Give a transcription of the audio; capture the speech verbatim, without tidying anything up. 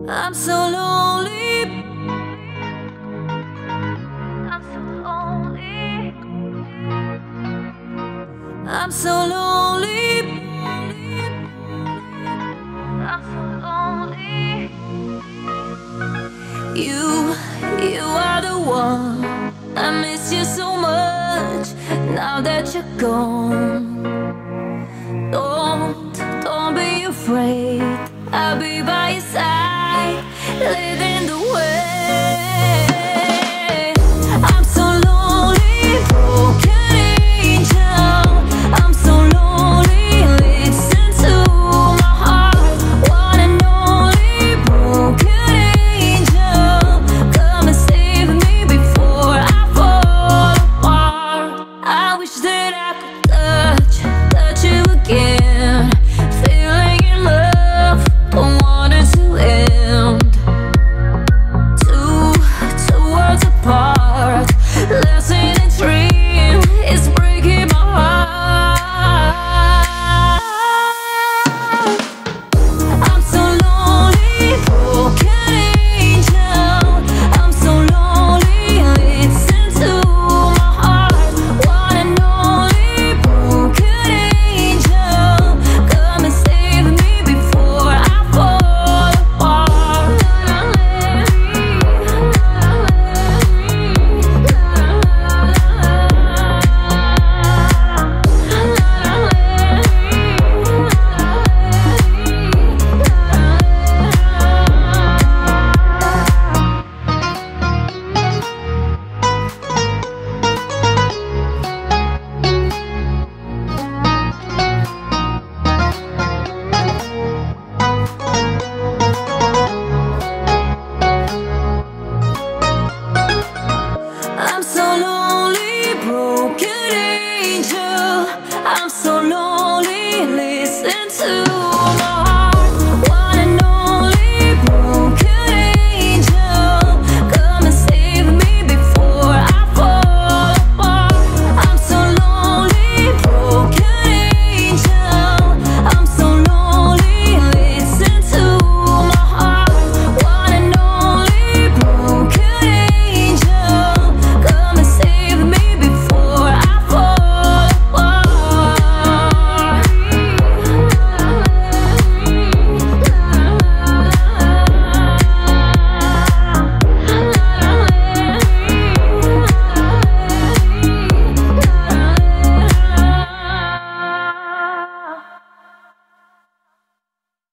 I'm so lonely. I'm so lonely. I'm so lonely. I'm so lonely. You, you are the one. I miss you so much now that you're gone. Don't, don't be afraid. I'll be by your side, leading the way.